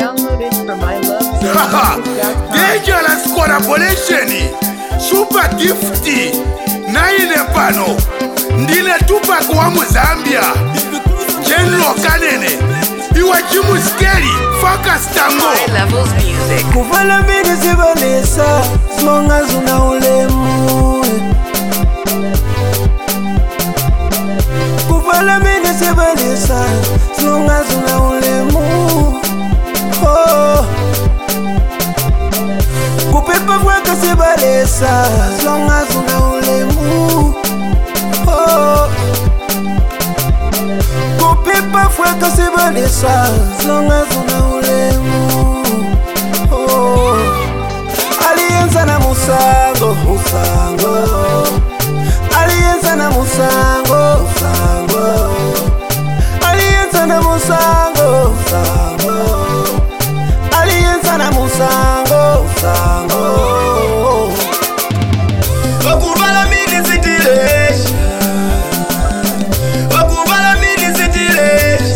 Download it from Dangerous collaboration. Super Gifty. Naine pano. Ndine Tupac wa Muzambia. General Kanene. Iwa Jimu Scary. Focus Tango. High Levels Music. Kuvala mini zibalisa, as long as una ulemu. Kuvala mini zibalisa, as long as una ulemu. Oh. Kupepa vueka zibalisa, as long as una ulemu. Oh. Kupepa vueka zibalisa, as long as una ulemu. Oh. Alianza na musango, musango. Alianza na musango, musango. Alianza na musango, musango. Alianza na musango, musango. Wakubala mini zitilesh. Wakubala mini zitilesh.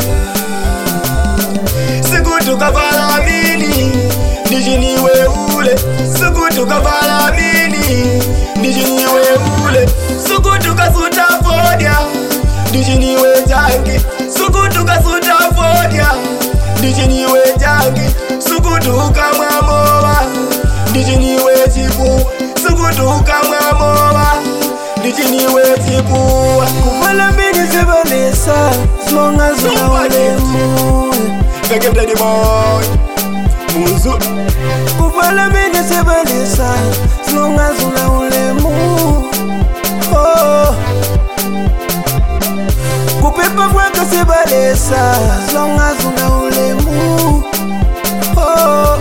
Sikutu kavala mini. Nijiniwe ule. Sikutu kavala mini. Nijiniwe ule. Sukutu kasuta fodia. Nijiniwe jangi. Sukutu kasuta fodia. Nijiniwe jangi. Sukutu kama mowa. Nijiniwe chipu. Sukutu kama mowa. Nijiniwe chipu. Kuvala mini zibalisa, as long as una ulemu. Veke bloody boy. Muzu. Kuvala mini zibalisa, as long as una ulemu. Oh. Kupepa vueka zibalisa, as long as una ulemu. Oh.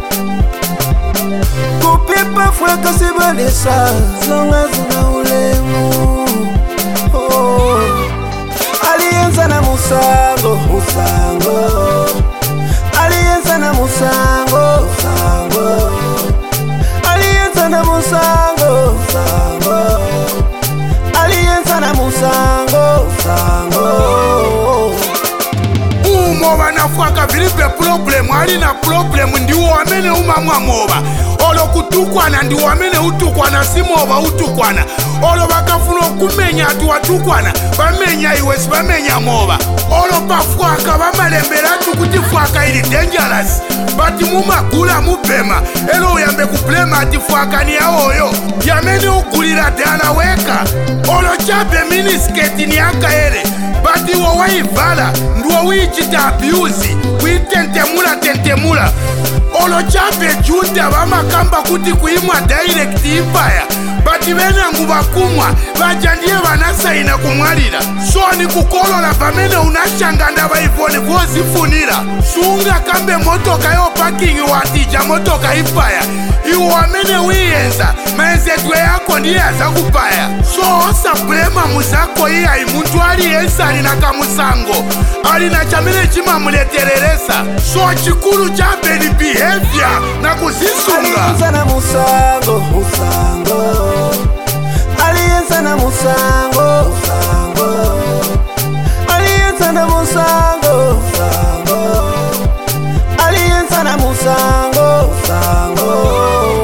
Kupepa vueka zibalisa, as long as una ulemu. Oh. Alianza na musango, musango. Alianza na musango, musango. Alianza na musango, musango. Alianza na musango, musango. Umoba nafuaka vilipe problem. Alina problem ndiwo amene umamwa moba. Olo kutukwana ndiwo amene utukwana simoba utukwana. Olo bakafuna okumenya ati watukwana. Bamenya iwe sibamenya moba. Olo pafuaka bamalembera tukuti fuaka ili dangerous. Bati mumagula mupema. Elo uyambe kuplema ati fuaka ni aoyo. Yamene ugulira dala weka. Olo chape minisketi ni akaele. Bati wawaivala. Nduwa wichita abuse. Tentemula. Olo chape junta bamakamba kuti kuimwa direct impaya. Bati bena ngubakumwa bajandie banasaina kumwalira. So ni kukolola bamene unashanganda baivoni vozifunira. Sunga kambe motoka yo parking watija motoka impaya. Iwo amene wiyenza maenzetwe yako ndiye azakupaya. So osa blema muzako iya muntu aliyensa alina kamusango. Alina chamene chima muletereresa. So chikulu chape ni behavior na kuzisunga. Alianza na musango, musango. Alianza na musango, musango. Alianza na musango, musango. Alianza na musango, musango.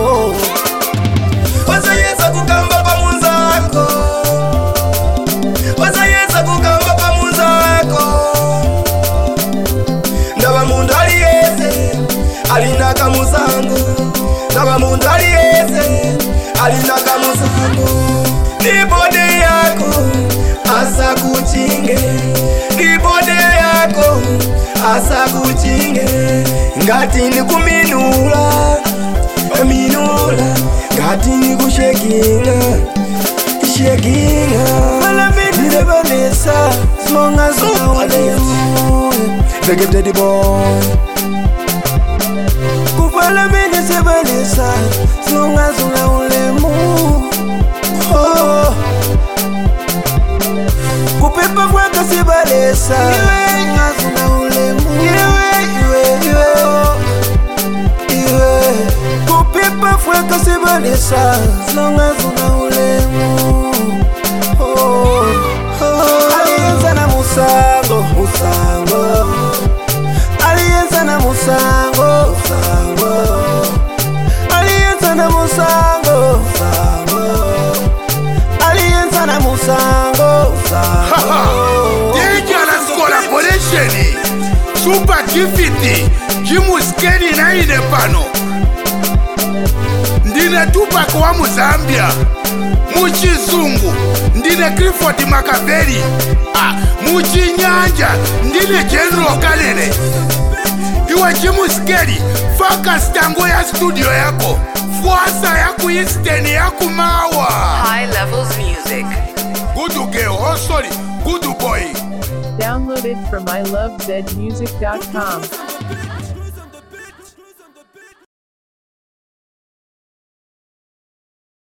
Wasayeza kukamba pa munzako. Wasayeza kukamba pa munzako. Ndaba mundu aliyeze alina kamusango. Ndaba mundu aliyeze alina kamusango. Nibode yako asa kuchinge. Nibode yako asa kuchinge. Ngati ni kuminula, minula. Ngati ni kushekinga, shekinga. Wala mini zibalisa, as long as una ulemu. Veke bloody boy. Kuvala mini zibalisa, as long as una ulemu. Oh. Kupepa vueka zibalisa, as long as una ulemu. Kupepa vueka zibalisa, as long as una ulemu. Oh. Alianza na musango, musango. Alianza na musango. Alianza na musango, alianza na musango. Dangerous collaboration. Super Tifiti, Jimuskeni na ine pano. Ndine Tupac wa Muzambia, Muchizungu, ndine Clifford Makaveli. Muchinyanja, ndine General Kalele. Iwa Jimuskeni, focus tango ya studio yako. Fuasa yaku Eastern yaku Mawa. High Levels Music. Good girl, oh sorry, good boy. Downloaded from ilovezmusic.com.